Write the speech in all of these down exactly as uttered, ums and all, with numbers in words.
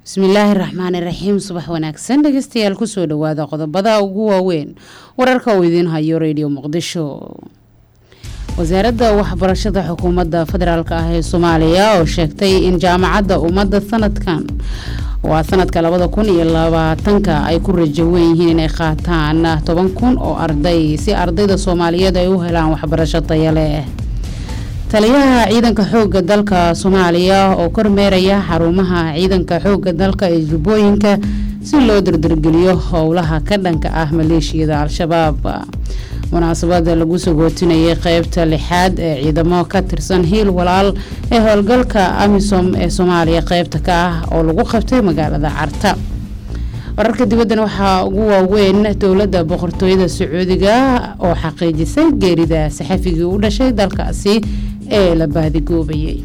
bismillaahi raxmaani raxiim subax wanaagsan dhageystayaal ku soo dhawaada qodobada ugu waaweyn wararka uu idin hayo radio muqdisho. wasaaradda waxbarashada xukuumadda federaalka ah ee Soomaaliya oo sheegtay in jaamacadda ummadda sanadkan waa sanadka labada kun iyo labaatanka ay ku rajo weyn yihiin inay qaataan toban kun oo arday si ardayda Soomaaliyeed ay u helaan waxbarasho tayo leh. taliyaha ciidanka xoogga dalka Soomaaliya oo kormeeraya xarumaha ciidanka xoogga dalka ee Jubbooyinka si loo dardargeliyo howlaha ka dhanka ah maleeshiyada Al-Shabaab. munaasabada lagu soo gootinayay qaybta lixaad ee ciidamo ka tirsan hiil walaal ee howlgalka AMISOM ee Soomaaliya qaybta ka ah oo lagu qabtay magaalada Carta. wararka dibadda waxaa ugu waaweyn dowladda boqortooyada Sacuudiga oo xaqiijisay geerida saxafigii u dhashay dalkaasi ee la baadigoobay.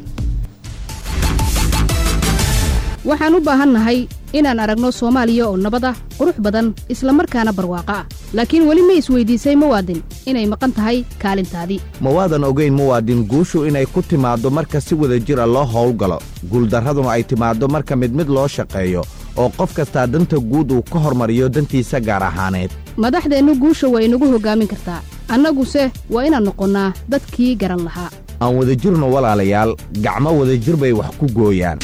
waxaan u baahannahay inaan aragno Soomaaliya oo nabad ah, qurux badan, isla markaana barwaaqo ah. laakiin wali ma isweydiisay muwaadin inay maqan tahay kaalintaadii. mawaadan ogeyn muwaadin guushu inay ku timaado marka si wada jir ah loo howlgalo, guuldarraduna ay timaado marka mid mid loo shaqeeyo oo qof kasta danta guud uu ka hormariyo dantiisa gaar ahaaneed. madaxdeennu guusha way inagu hogaamin kartaa, annaguse waa inaan noqonnaa dadkii garan lahaa. aan wada jirno walaalayaal, gacmo wada jir bay wax ku gooyaan.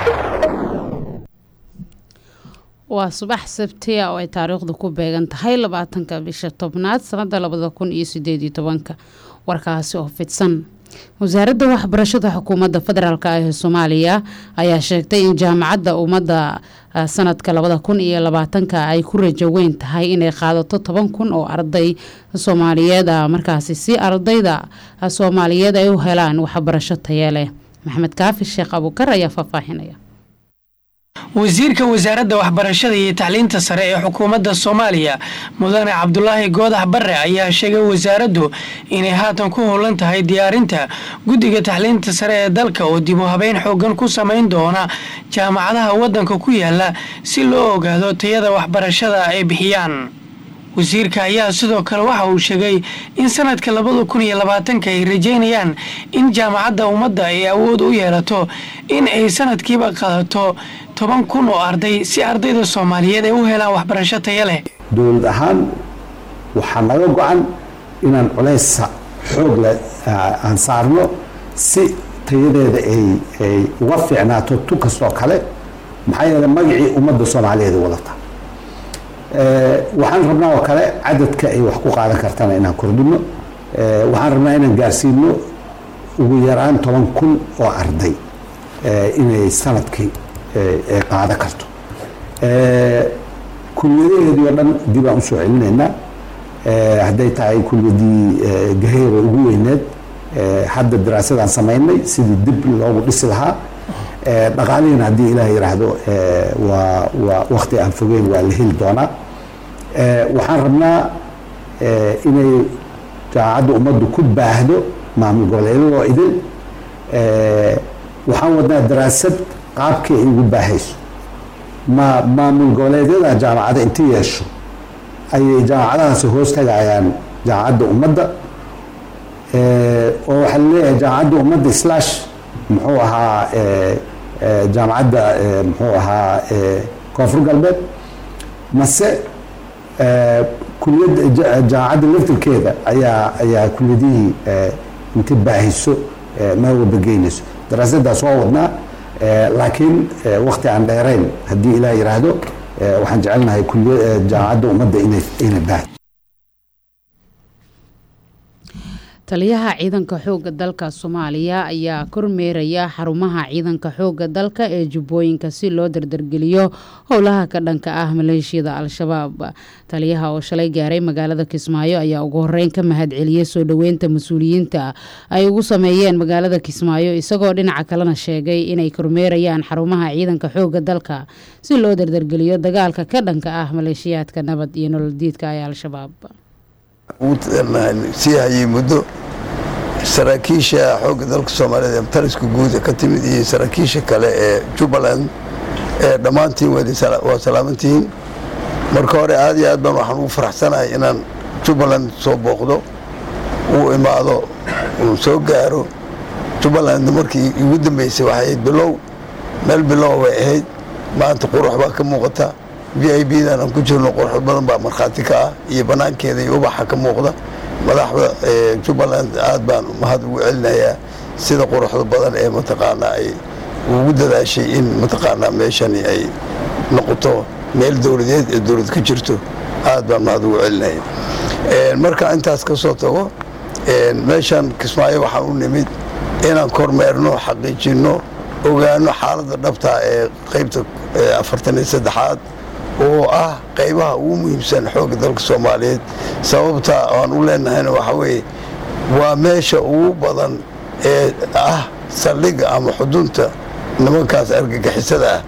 waa subax sabti ah oo ay taariikhdu ku beegan tahay labaatanka bisha tobnaad sanada labada kun iyo sideed iyo tobanka. warkaasi oo fidsan. wasaaradda waxbarashada xukuumadda federaalka ah ee Soomaaliya ayaa sheegtay in jaamacadda ummadda sanadka labada kun iyo labaatanka ay ku rajo weyn tahay inay qaadato toban kun oo arday Soomaaliyeed ah markaasi si ardayda Soomaaliyeed ay u helaan waxbarasho tayo leh. maxamed kaafi sheekh abukar ayaa faahfaahinaya. wasiirka wasaaradda waxbarashada iyo tacliinta sare ee xukuumadda Soomaaliya mudane Cabdullaahi Goodax Barre ayaa sheegay wasaaraddu inay haatan ku howlan tahay diyaarinta guddiga tacliinta sare ee dalka oo dib u habeyn xoogan ku samayn doona jaamacadaha waddanka ku yaala si loo ogaado tayada waxbarashada ay bixiyaan. wasiirka ayaa sidoo kale waxa uu sheegay in sanadka labada kun iyo labaatanka ay rajeynayaan in jaamacadda ummadda ay awood u yeelato in ay sanadkiiba qaadato toban kun oo arday si ardayda Soomaaliyeed ay u helaan waxbarasho tayo leh. dowlad ahaan waxaa naga go'an inaan culays xoog leh aan saarno si tayadeeda ay ay uga fiicnaato tu kastoo kale maxaa yeelay magacii ummadda Soomaaliyeed wadata. waxaan rabnaa oo kale cadadka ay wax ku qaadan kartana inaan kordhino. waxaan rabnaa inaan gaarsiino ugu yaraan toban kun oo arday inay sanadkii ay qaadan karto. kulliyadaheedii oo dhan dib aan usoo celinaynaa. hadday tahay kulliyadii gaheera ugu weyneed hadda daraasadaan samaynay sidii dib loogu dhisi lahaa. dhaqaalihiina haddii ilaah yidhaahdo waa waa wakti aan fogeyn waa la heli doonaa. waxaan rabnaa inay jaamacadda ummaddu ku baahdo maamul goboleedyadoo idin. waxaan wadnaa daraasad qaabkii ay ugu baahayso. ma maamul goboleedyada jaamacadda inta yeesho ayay jaamacadahaasi hoos tagayaan jaamacadda ummadda. oo waxaa laleeyahay jaamacadda ummadda slash muxuu ahaa jaamacadda muxuu ahaa koonfur galbeed mase kuliyadda jaamacadda laftirkeeda ayaa ayaa kuliyadihii inta baahiso meel walba geynayso. daraasaddaas waa wadnaa laakiin waqti aan dheerayn haddii ilaah yidhaahdo waxaan jecelnahay jaamacadda ummadda inay inay baahi. taliyaha ciidanka xoogga dalka Soomaaliya ayaa kormeeraya xarumaha ciidanka xoogga dalka ee Jubbooyinka si loo dardargeliyo howlaha ka dhanka ah maleeshiyada Al-Shabaab. taliyaha oo shalay gaaray magaalada Kismaayo ayaa ugu horeyn ka mahadceliyay soo dhaweynta mas'uuliyiinta ay ugu sameeyeen magaalada Kismaayo isagoo dhinaca kalena sheegay inay kormeerayaan xarumaha ciidanka xoogga dalka si loo dardargeliyo dagaalka ka dhanka ah maleeshiyaadka nabad iyo nolol diidka ee Al-Shabaab. si hayay muddo saraakiisha xoogga dalka Soomaaliyeed ee taliska guud ka timid iyo saraakiisha kale ee Jubbaland ee dhamaantiin waa salaamantiin. marka hore aad iyo aad baan waxaan ugu faraxsanahay inaan Jubbaland soo booqdo uu imaado uu soo gaaro. Jubbaland markii ugu dambeysay waxay bilow meel bilow way ahayd maanta qurux baa ka muuqata v i b dan aan ku jirno qurux badan baa markhaati ka ah iyo banaankeeda iyo ubaxa ka muuqda madaxda jubbaland aad baan mahad ugu celinayaa sida quruxda badan ee mataqaanaa ay ugu dadaashay in mataqaanaa meeshani ay noqoto meel dowladeed ee dowlad ka jirto aad baan mahad ugu celinaya marka intaas ka soo tago meeshan Kismaayo waxaan u nimid inaan kormeerno xaqiijino ogaano xaaladda dhabta ee qaybta afartan iyo saddexaad oo ah qaybaha ugu muhiimsan xoogga dalka Soomaaliyeed sababta aan u leenahayna waxa weeye waa meesha ugu badan ee ah saldhigga ama xudunta nimankaas argagixisada ah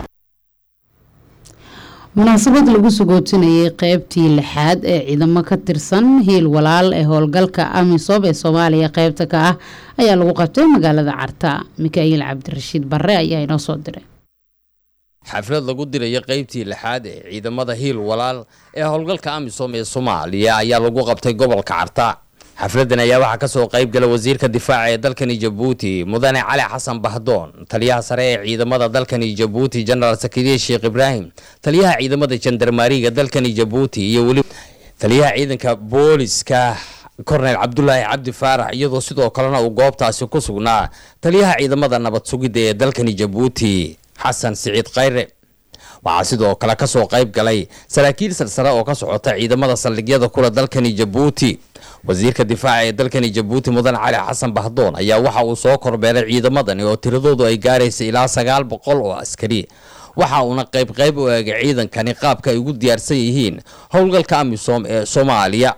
munaasabad lagu sugootinayay qaybtii lixaad ee ciidamo ka tirsan hiil walaal ee howlgalka amisom ee Soomaaliya qaybta ka ah ayaa lagu qabtay magaalada Carta Mikaayil Cabdirashiid Barre ayaa inoo soo diray xaflad lagu diray qaybtii lixaad ee ciidamada hiil walaal ee howlgalka amisom ee Soomaaliya ayaa lagu qabtay gobolka Carta xafladan ayaa waxa ka soo qayb galay wasiirka difaaca ee dalkani Djibouti Mudane Cali Xasan Bahdoon taliyaha sare ee ciidamada dalkani Djibouti General Sakariye Sheekh Ibrahim taliyaha ciidamada jandarmeriga dalkani Djibouti iyo wali taliyaha ciidanka booliska Colonel Abdullahi Abdi Faarax iyadoo sidoo kalena uu goobtaasi ku sugnaa taliyaha ciidamada nabad sugidda ee dalkani Djibouti Xasan Saciid Khayre waxa sidoo kale ka soo qayb galay saraakiil sarsare oo ka socota ciidamada saldhigyada kula dalkani Djibouti wasiirka difaaca ee dalkani Djibouti Mudane Cali Xasan Bahdoon ayaa waxa uu soo korbeeray ciidamadani oo tiradoodu ay gaarayso ilaa sagaal boqol oo askari waxa uu qayb qayb u eegay ciidankani qaabka ay ugu diyaarsan yihiin howlgalka amisom ee Soomaaliya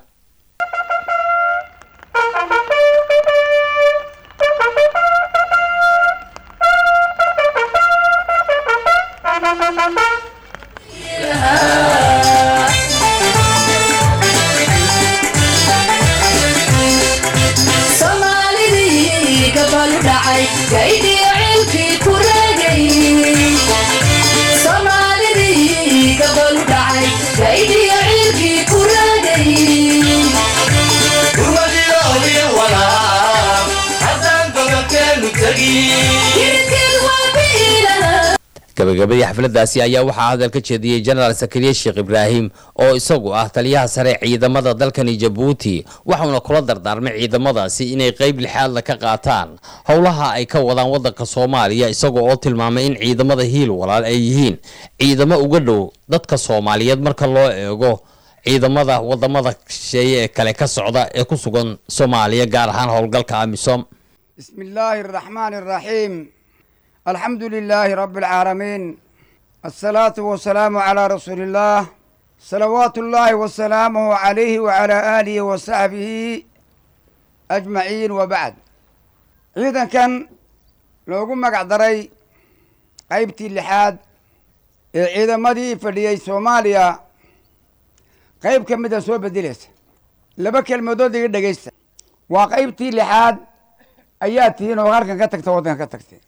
gabagabadii xafladaasi ayaa waxaa hadal ka jeediyay General Sakariye Sheekh Ibrahim oo isagu ah taliyaha sare ciidamada dalkani Djibouti waxaana kula dardaarmay ciidamadaasi inay qayb lixaad la ka qaataan howlaha ay ka wadaan wadanka Soomaaliya isagoo oo tilmaamay in ciidamada hiil walaal ay yihiin ciidamo uga dhow dadka Soomaaliyeed marka loo eego ciidamada wadamada shisheeye ee kale ka socda ee ku sugan Soomaaliya gaar ahaan howlgalka amisom bismillaahir rahmaanir rahiim الحمد لله رب العالمين الصلاة والسلام على رسول الله صلوات الله وسلامه عليه وعلى آله وصحبه أجمعين وبعد إذا كان لو قمك عدري قيبتي اللحاد إذا مدي فلي سوماليا قيب كم مدى سوى بدلس لبك المدود يقدر جيس وقيبتي اللحاد أياتي وغير كان كتك توضن كتكتي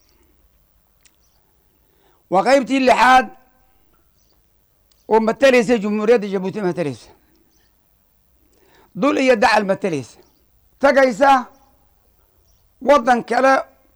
وقيبتي اللحاد ومتليسة جمهورية جيبوتي متليسة دول يدعى المتليسة تقيسة وطن كلا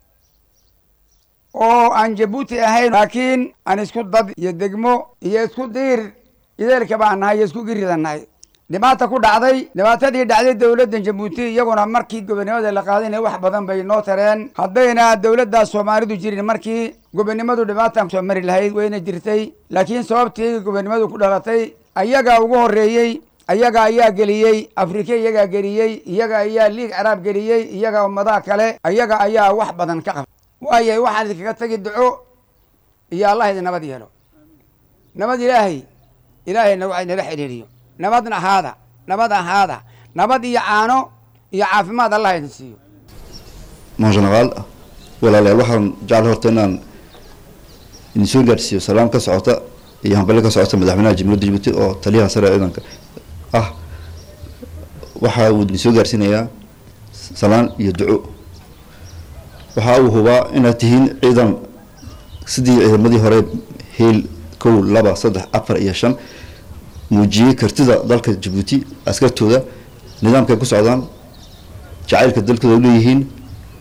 او عن جيبوتي اهين لكن ان اسكو ضد يدقمو يسكو دير يدير كبانها يسكو قريدانها dhibaato ku dhacday dhibaatadii dhacday dawladda Djibouti iyaguna markii gobonimada la qaadanay wax badan bay noo tareen hadayna dawladda Soomaalidu jirin markii gobonimadu dhibaato soo mari lahayd wayna jirtay laakiin sababtii gobonimadu ku dhalatay ayaga ugu horeeyay ayaga ayaa geliyay Afrika ayaga geliyay iyaga ayaa liig Arab geliyay iyaga ummadaha kale ayaga ayaa wax badan ka qab waayay waxaad kaga tagi duco iyo Allah idin nabad yeelo nabad ilaahay ilaahayna waxay nala xiriiriyo نبضنا هذا نبضنا هذا نبض يعانو يعافماد الله ينسيه ما جنرال ولا لا waxaan jecel horta inaan in soo gaarsiiyo salaam ka socota iyo hanbal ka socota madaxweynaha Jamhuuriyadda Djibouti oo taliyaha sare ciidanka ah waxa uu soo gaarsiinayaa salaan iyo duco waxa uu hubaa inaad tihiin ciidan sidii ciidamadii hore heel kow laba saddex afar iyo shan muujiyay kartida dalka Djibouti askartooda nidaamka ku socdaan jacaylka dalkooda u leeyihiin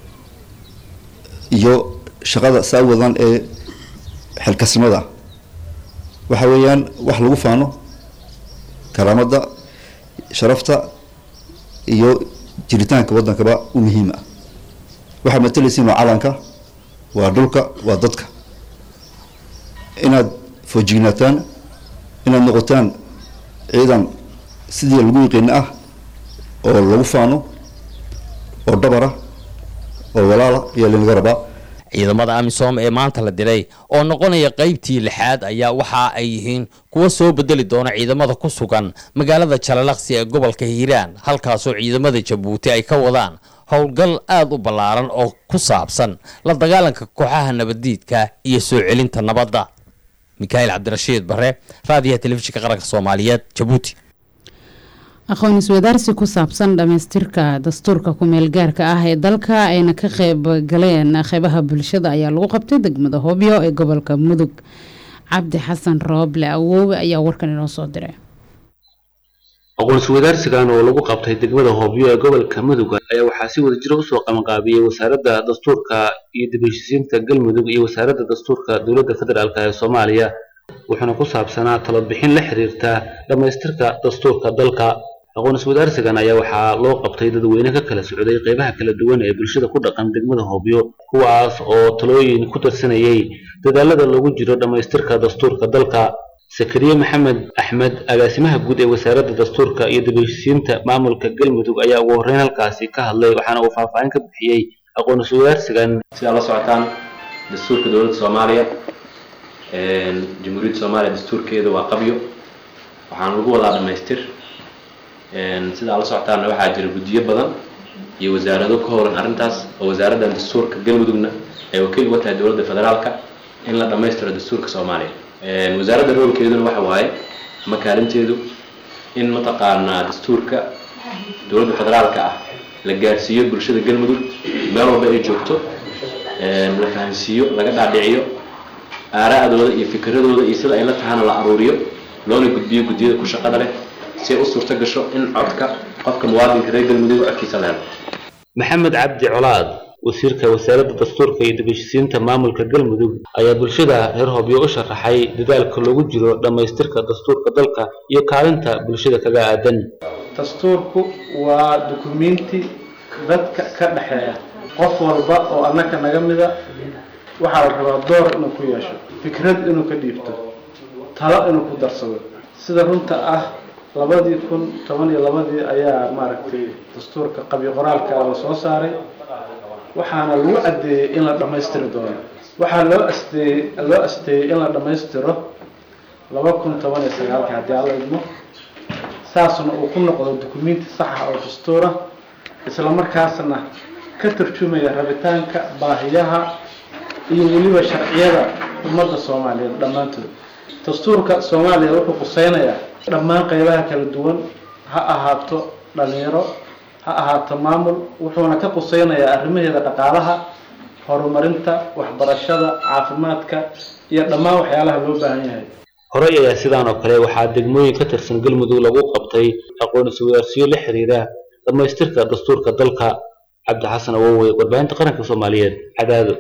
iyo shaqada saawadan ee xilkasnimada waxa weeyaan wax lagu faano karaamada sharafta iyo jiritaanka waddankaba u muhiim ah waxaa matalaysiin waa calanka waa dhulka waa dadka inaad foojignataan inaad noqotaan ciidan sidii lagu yiqiin ah oo lagu faano oo dabara oo walaala iyo linaga rabaa ciidamada amisom ee maanta la diray oo noqonaya qaybtii lixaad ayaa waxa ay yihiin kuwa soo bedeli doona ciidamada ku sugan magaalada Jalalaqsi ee gobolka Hiiraan halkaasoo ciidamada Jabuuti ay ka wadaan howlgal aad u ballaaran oo ku saabsan la dagaalanka kooxaha nabadiidka iyo soo celinta nabadda. Mikael Cabdirashiid Bare, raadiyaha telefishinka qaranka Soomaaliyeed, Jabuuti. aqoon isweydaarsi ku saabsan dhamaystirka dastuurka ku meel gaarka ah ee dalka ayna ka qayb galeen qaybaha bulshada ayaa lagu qabtay degmada Hobyo ee gobolka Mudug. Cabdi Xasan Rooble Awoowe ayaa warkan inoo soo diray. aqoon isweydaarsigan oo lagu qabtay degmada Hobyo ee gobolka Mudug ayaa waxaa si wada jir ah u soo qabanqaabiyay wasaaradda dastuurka iyo dib u heshiisiinta Galmudug iyo wasaaradda dastuurka dowladda federaalka ee Soomaaliya wuxuuna ku saabsanaa talo bixin la xiriirta dhamaystirka dastuurka dalka. aqoon isweydaarsigan ayaa waxaa loo qabtay dadweyne ka kala socday qaybaha kala duwan ee bulshada ku dhaqan degmada Hobyo kuwaas oo talooyin ku tarsanayay dadaalada lagu jiro dhamaystirka dastuurka dalka. Sakariye Maxamed Axmed agaasimaha guud ee wasaaradda dastuurka iyo dib u heshiisiinta maamulka Galmudug ayaa ugu horreyn halkaasi ka hadlay waxaana uu faahfaahin ka bixiyay aqoon isweydaarsigan. sida la socotaan dastuurka dowladda Soomaaliya ee Jamhuuriyadda Soomaaliya dastuurkeeda waa qabyo waxaan lagu wadaa dhamaystir sida la socotaan waxaa jira guddiyo badan iyo wasaarado ka howlan arrintaas oo wasaaradda dastuurka Galmudugna ay wakiil uga tahay dowladda federaalka in la dhamaystiro dastuurka Soomaaliya. wasaaradda roolkeeduna waxa waaye ama kaalinteedu in mataqaanaa dastuurka dowladda federaalka ah la gaarsiiyo bulshada Galmudug meel walba ay joogto la fahansiiyo laga dhaadhiciyo aaraadooda iyo fikradooda iyo sida ay la tahana la aruuriyo loona gudbiyo guddiyada ku shaqada leh si ay u suurta gasho in codka qofka muwaadinka reer Galmudug codkiisa la helo. Maxamed Cabdi Colaad wasiirka wasaaradda dastuurka iyo dib u heshiisiinta maamulka Galmudug ayaa bulshada reer Hobyo u sharaxay dadaalka lagu jiro dhamaystirka dastuurka dalka iyo kaalinta bulshada kaga aadan. dastuurku waa dukumeenti dadka ka dhaxeeya qof walba oo annaka naga mida waxa la rabaa door inuu ku yeesho fikrad inuu ka dhiibto talo inuu ku darsado sida runta ah labadii kun toban iyo labadii ayaa maaragtay dastuurka qabyo qoraalka la soo saaray waxaana lagu cadeeyay in la dhamaystiro doono waxaa loo asteeyay loo asteeyay in la dhamaystiro laba kun toban iyo sagaal ka hadii alla idmo saasna uu ku noqdo dukumeenti sax ah oo dastuur ah isla markaasna ka tarjumaya rabitaanka baahiyaha iyo weliba sharciyada ummadda Soomaaliyeed dhammaantood. dastuurka Soomaaliya wuxuu qusaynayaa dhammaan qaybaha kala duwan ha ahaato dhalinyaro ha ahaato maamul wuxuuna ka qusaynayaa arrimaheeda dhaqaalaha horumarinta waxbarashada caafimaadka iyo dhammaan waxyaalaha loo baahan yahay. hore ayaa sidaan oo kale waxaa degmooyin ka tirsan Galmudug lagu qabtay aqoon isweydaarsiyo la xiriira dhamaystirka dastuurka dalka. Cabdi Xasan Awoowe, warbaahinta qaranka Soomaaliyeed, Cadaado.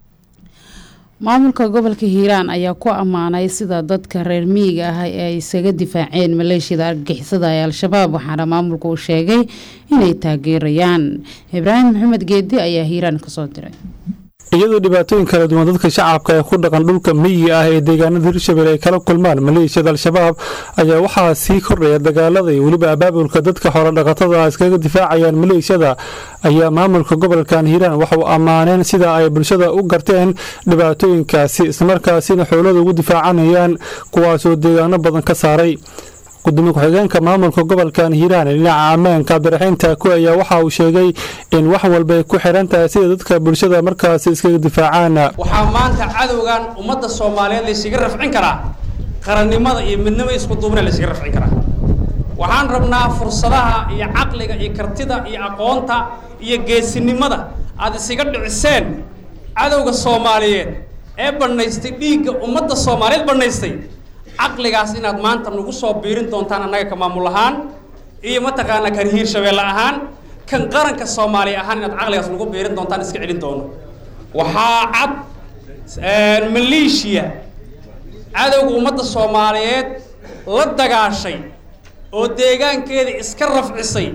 maamulka gobolka Hiiraan ayaa ku amaanay sida dadka reer miyiga ah ay isaga difaaceen maleeshiyada argagixisada ee Al-Shabaab waxaana maamulku uu sheegay inay taageerayaan. Ibraahim Maxamed Geedi ayaa Hiiraan ka soo diray. iyadoo dhibaatooyin kala duwan dadka shacabka ee ku dhaqan dhulka miyiga ah ee deegaanada Hirshabelle ay kala kulmaan maleeshiyada Al-Shabaab ayaa waxaa sii kordhaya dagaalada iyo weliba abaabulka dadka xoolo dhaqatada ah iskaga difaacayaan maleeshiyada ayaa maamulka gobolkan Hiiraan waxa uu amaaneen sida ay bulshada u garteen dhibaatooyinkaasi isla markaasina xoolada ugu difaacanayaan kuwaas oo deegaano badan ka saaray. gudoomiye ku-xigeenka maamulka gobolkan Hiiraan dhinaca ammaanka Cabdiraxiin Taaku ayaa waxa uu sheegay in wax walba ay ku xiran tahay sida dadka bulshada markaas iskaga difaacaan. waxaa maanta cadowgan ummadda Soomaaliyeed la iskaga rafcin karaa qarannimada iyo midnimada isku duubna la iskaga rafcin karaa. waxaan rabnaa fursadaha iyo caqliga iyo kartida iyo aqoonta iyo geesinimada aad isaga dhiciseen cadowga Soomaaliyeed ee banaystay dhiigga ummadda Soomaaliyeed banaystay caqligaas inaad maanta nagu soo biirin doontaan annaga ka maamul ahaan iyo mataqaana kan Hiirshabelle ahaan kan qaranka Soomaaliya ahaan inaad caqligaas nagu biirin doontaan iska celin doono. waxaa cad maleeshiya cadowga ummadda soomaaliyeed la dagaashay oo deegaankeeda iska rafcisay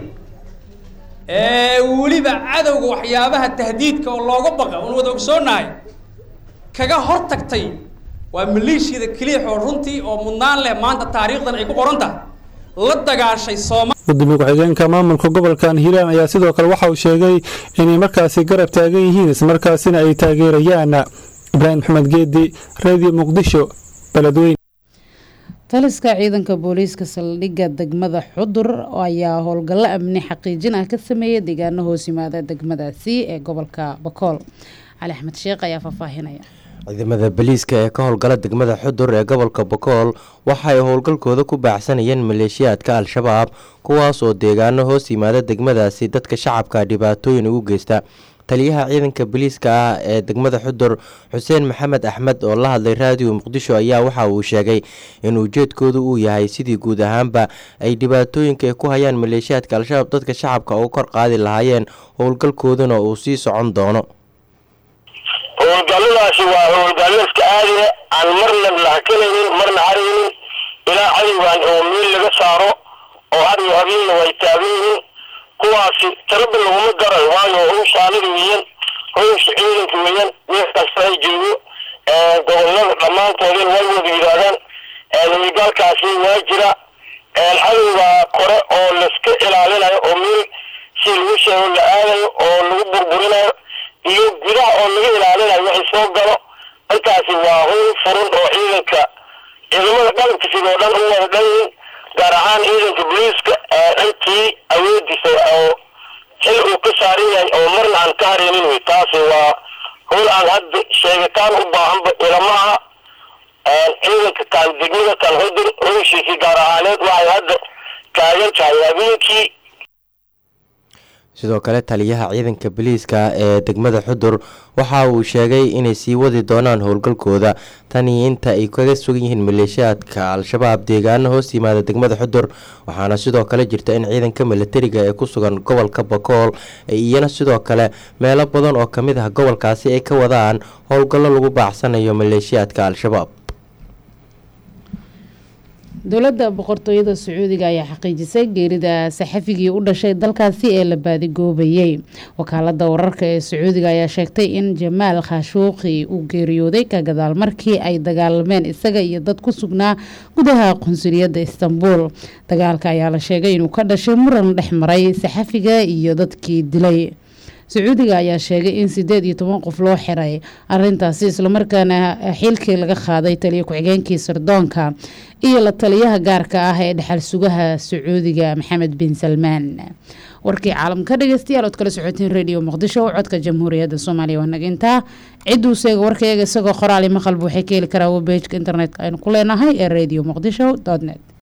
ee weliba cadowga waxyaabaha tahdiidka oo looga baqa oon wada ogsoonahay kaga hor tagtay waa maleeshiyada keliya oo runtii oo mudnaan leh maanta taariikhdan ay ku qoran tahay la dagaashay Soomaaliya gudoomiye ku-xigeenka maamulka gobolkan Hiiraan ayaa sidoo kale waxa uu sheegay inay markaasi garab taagan yihiin isla markaasina ay taageerayaan Ibrahim Maxamed Geedi Radio Muqdisho Beledweyne taliska ciidanka booliiska saldhigga degmada Xudur ayaa howlgal amni xaqiijin ah ka sameeyay deegaano hoos yimaada degmadaasi ee gobolka Bakool Ali Axmed Sheekh ayaa faahfaahinaya ciidamada booliiska ee ka howlgala degmada Xudur ee gobolka Bakool waxa ay howlgalkooda ku baacsanayeen maleeshiyaadka Al-Shabaab kuwaas oo deegaano hoos yimaada degmadaasi dadka shacabka dhibaatooyin ugu geysta taliyaha ciidanka booliiska ah ee degmada Xudur Xuseen Maxamed Axmed oo la hadlay Radio Muqdisho ayaa waxa uu sheegay in ujeedkoodu uu yahay sidii guud ahaanba ay dhibaatooyinka ku hayaan maleeshiyaadka Al-Shabaab dadka shacabka oo kor qaadi lahaayeen howlgalkooduna uu sii socon doono howlgalladaasi waa howlgallo iska caadiya aan marna la hakanaynin marna haraynin ilaa cadowgan oo meel laga saaro oo har iyo habeenna way taagan yihiin kuwaasi talaba laguma daray waayo howsha aniga weeyaan howsha ciidanka weeyaan meel kasta ay joogo gobollada dhammaantoodin way wada yidhaahdaan howlgalkaasi waa jira cadowga kore oo laiska ilaalinayo oo meel si lagu sheego la aadayo oo lagu burburinayo iyo gudaha oo laga ilaalinayo wixii soo galo intaasi waa howl furan oo ciidanka ciidamada qalabka sidoo dhan u wada dhan yihiin gaar ahaan ciidanka booliiska intii awoodiisa oo xil uu ka saaran yahay oo marna aan ka haraynin wey taasi waa howl aan hadda sheegitaan u baahanba ilamaha ciidanka kaan degmada kan Xudur howshiisii gaar ahaaneed waxay hadda taagan tahay habeenkii sidoo kale taliyaha ciidanka booliiska ee degmada Xudur waxa uu sheegay inay sii wadi doonaan howlgalkooda tani inta ay kaga sugan yihiin maleeshiyaadka Al-Shabaab deegaano hoos yimaada degmada Xudur waxaana sidoo kale jirta in ciidanka militariga ee ku sugan gobolka Bakool ay iyana sidoo kale meelo badan oo kamid ah gobolkaasi ay ka wadaan howlgallo lagu baacsanayo maleeshiyaadka Al-Shabaab dowladda boqortooyada Sacuudiga ayaa xaqiijisay geerida saxafigii u dhashay dalkaasi ee la baadigoobayay wakaalada wararka ee Sacuudiga ayaa sheegtay in Jamaal Khashoggi uu geeriyooday ka gadaal markii ay dagaalameen isaga iyo dad ku sugnaa gudaha qunsuliyadda Istanbul dagaalka ayaa la sheegay inuu ka dhashay muran dhexmaray saxafiga iyo dadkii dilay Sacuudiga ayaa sheegay in sideed iyo toban qof loo xiray arintaasi isla markaana xilkii laga qaaday taliye ku-xigeenkii sirdoonka iyo la taliyaha gaarka ah ee dhaxal sugaha Sacuudiga Maxamed bin Salmaan warkii caalamka dhageystayaal oo kala socotiin Radio Muqdisho codka Jamhuuriyadda Soomaaliya waa naginta ciduu seega warkayga isagoo qoraal iyo maqal waxay ka heli karaa webpage internet aynu ku leenahay ee radio muqdisho dot net